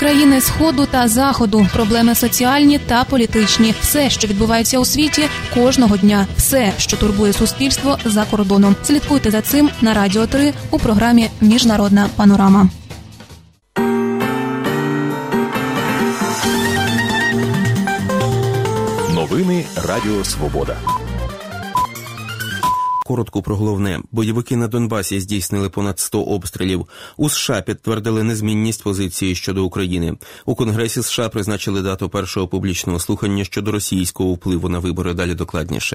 Країни Сходу та Заходу, проблеми соціальні та політичні. Все, що відбувається у світі кожного дня. Все, що турбує суспільство за кордоном. Слідкуйте за цим на Радіо 3 у програмі «Міжнародна панорама». Новини Радіо Свобода. Коротко про головне. Бойовики на Донбасі здійснили понад 100 обстрілів. У США підтвердили незмінність позиції щодо України. У Конгресі США призначили дату першого публічного слухання щодо російського впливу на вибори. Далі докладніше.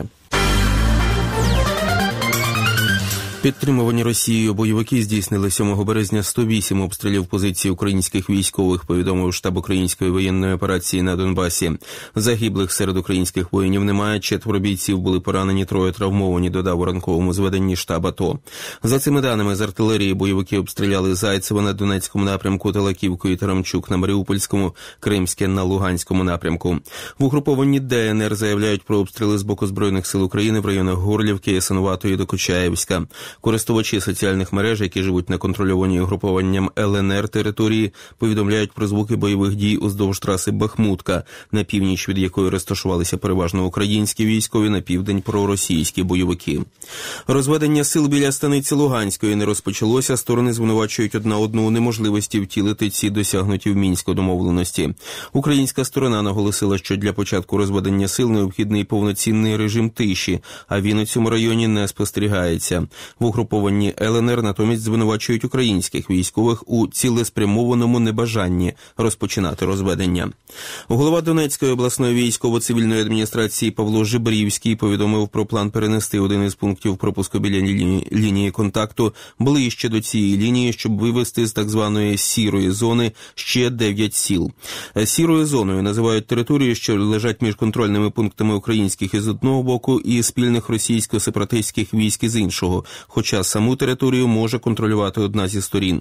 Підтримувані Росією бойовики здійснили 7 березня 108 обстрілів позицій українських військових, повідомив штаб української воєнної операції на Донбасі. Загиблих серед українських воїнів немає, 4 бійців були поранені, 3 травмовані, додав у ранковому зведенні штаб АТО. За цими даними, з артилерії бойовики обстріляли Зайцеве на Донецькому напрямку, Талаківку і Тарамчук на Маріупольському, Кримське на Луганському напрямку. В угрупованні ДНР заявляють про обстріли з боку Збройних сил України в районах Горлівки, Ясинуватої до Кочаївська. Користувачі соціальних мереж, які живуть на контрольованій угрупованням ЛНР території, повідомляють про звуки бойових дій уздовж траси Бахмутка, на північ від якої розташувалися переважно українські військові, на південь проросійські бойовики. Розведення сил біля станиці Луганської не розпочалося, сторони звинувачують одна одну у неможливості втілити ці досягнуті в Мінську домовленості. Українська сторона наголосила, що для початку розведення сил необхідний повноцінний режим тиші, а він у цьому районі не спостерігається. В угрупованні ЛНР натомість звинувачують українських військових у цілеспрямованому небажанні розпочинати розведення. Голова Донецької обласної військово-цивільної адміністрації Павло Жебрівський повідомив про план перенести один із пунктів пропуску біля лінії контакту ближче до цієї лінії, щоб вивести з так званої «сірої зони» ще 9 сіл. Сірою зоною називають територію, що лежать між контрольними пунктами українських із одного боку і спільних російсько-сепаратистських військ із іншого, хоча саму територію може контролювати одна зі сторін.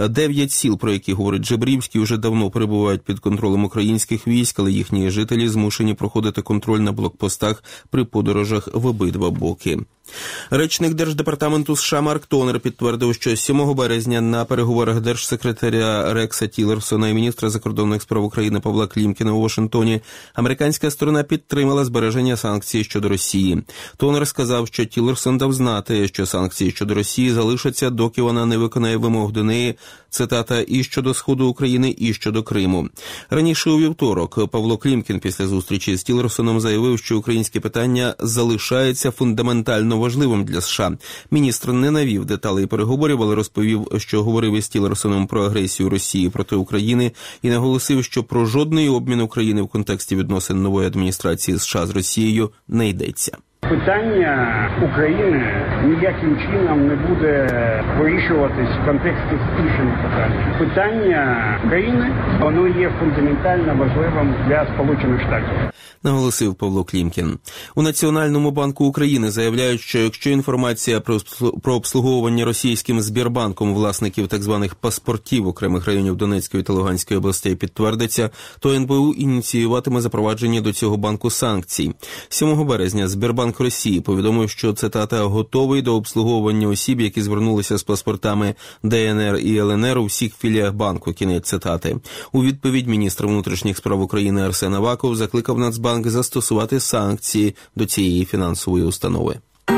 9 сіл, про які говорить Жебрівський, вже давно перебувають під контролем українських військ, але їхні жителі змушені проходити контроль на блокпостах при подорожах в обидва боки. Речник Держдепартаменту США Марк Тонер підтвердив, що 7 березня на переговорах держсекретаря Рекса Тіллерсона і міністра закордонних справ України Павла Клімкіна у Вашингтоні американська сторона підтримала збереження санкцій щодо Росії. Тонер сказав, що Тіллерсон дав знати, що санкції щодо Росії залишаться, доки вона не виконає вимог до неї, цитата, і щодо Сходу України, і щодо Криму. Раніше у вівторок Павло Клімкін після зустрічі з Тіллерсоном заявив, що українське питання залишається фундаментально важливим для США. Міністр не навів деталей переговорів, але розповів, що говорив із Тіллерсоном про агресію Росії проти України і наголосив, що про жодний обмін України в контексті відносин нової адміністрації США з Росією не йдеться. Питання України ніяким чином не буде вирішуватись в контексті інших питань. Питання України, воно є фундаментально важливим для Сполучених Штатів. Наголосив Павло Клімкін. У Національному банку України заявляють, що якщо інформація про обслуговування російським Сбербанком власників так званих паспортів окремих районів Донецької та Луганської областей підтвердиться, то НБУ ініціюватиме запровадження до цього банку санкцій. 7 березня Сбербанк Росії повідомив, що, цитата, готовий до обслуговування осіб, які звернулися з паспортами ДНР і ЛНР у всіх філіях банку, кінець цитати. У відповідь міністр внутрішніх справ України Арсен Аваков закликав Нацбанк застосувати санкції до цієї фінансової установи.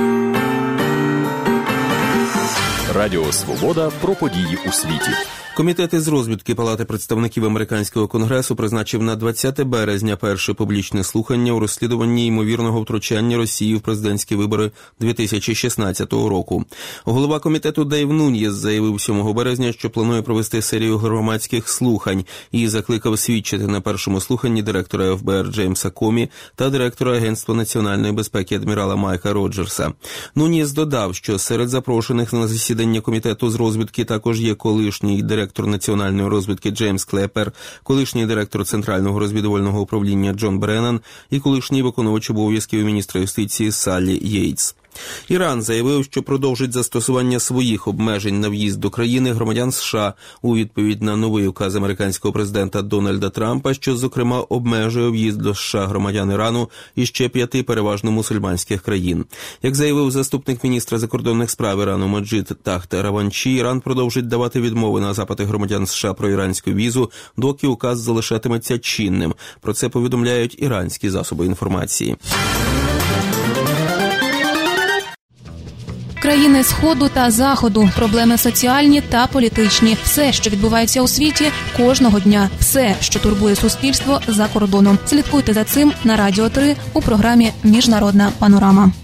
Радіо Свобода про події у світі. Комітет із розвідки Палати представників Американського Конгресу призначив на 20 березня перше публічне слухання у розслідуванні ймовірного втручання Росії в президентські вибори 2016 року. Голова комітету Дейв Нуньєс заявив 7 березня, що планує провести серію громадських слухань і закликав свідчити на першому слуханні директора ФБР Джеймса Комі та директора Агентства національної безпеки адмірала Майка Роджерса. Нуньєс додав, що серед запрошених на засідання комітету з розвідки також є колишній директор національної розвідки Джеймс Клепер, колишній директор Центрального розвідувального управління Джон Бреннан і колишній виконувач обов'язків міністра юстиції Саллі Єйтс. Іран заявив, що продовжить застосування своїх обмежень на в'їзд до країни громадян США у відповідь на новий указ американського президента Дональда Трампа, що, зокрема, обмежує в'їзд до США громадян Ірану і ще 5 переважно мусульманських країн. Як заявив заступник міністра закордонних справ Ірану Маджид Тахт Раванчі, Іран продовжить давати відмови на запити громадян США про іранську візу, доки указ залишатиметься чинним. Про це повідомляють іранські засоби інформації. Країни Сходу та Заходу, проблеми соціальні та політичні. Все, що відбувається у світі кожного дня. Все, що турбує суспільство за кордоном. Слідкуйте за цим на Радіо 3 у програмі «Міжнародна панорама».